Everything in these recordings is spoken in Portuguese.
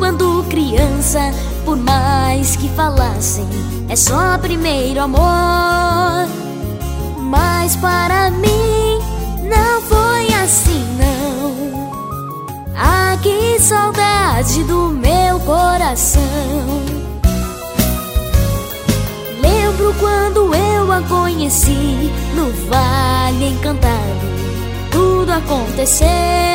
quando criança, por mais que falassem, é só primeiro amor. Mas para mim não foi assim não. Ah, que saudade do meu coração. Lembro quando eu a conheci no Vale Encantado. Tudo aconteceu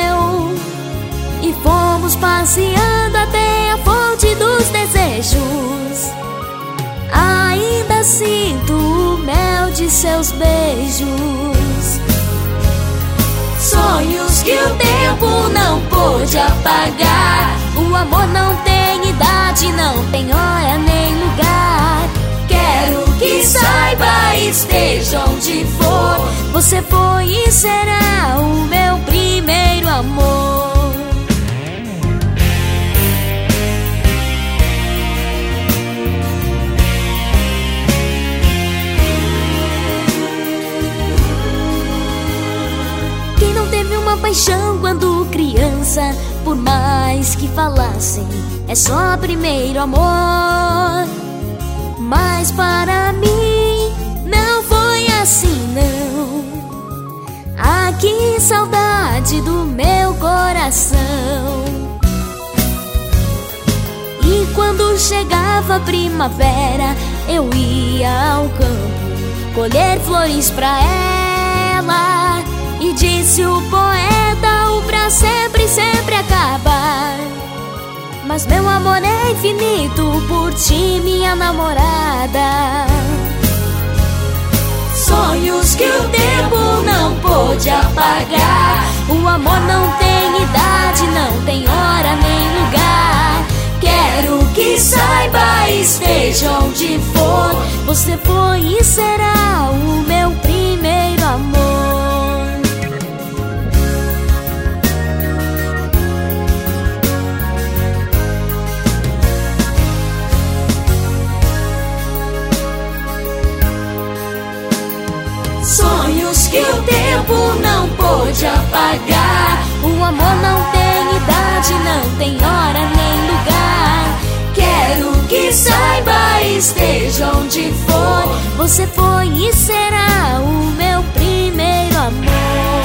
e fomos passeando até a fonte dos desejos. Ainda sinto o mel de seus beijos. Sonhos que o tempo não pôde apagar. O amor não tem idade, não tem hora nem lugar. Quero que saiba, esteja onde for, você foi e será o meu primeiro amor. Quem não teve uma paixão quando criança, por mais que falassem, é só primeiro amor. Mas para mim não foi assim não. Ah, que saudade do meu coração. E quando chegava a primavera, eu ia ao campo colher flores pra ela. E disse o poeta, o pra sempre, sempre acaba. Mas meu amor é infinito por ti, minha namorada. Sonhos que o tempo não pôde apagar. O amor não tem idade, não tem hora nem lugar. Quero que saiba, esteja onde for, você foi e será o meu primeiro amor. Sonhos que o tempo não pôde apagar. O amor não tem idade, não tem hora nem lugar. Quero que saiba, esteja onde for, você foi e será o meu primeiro amor.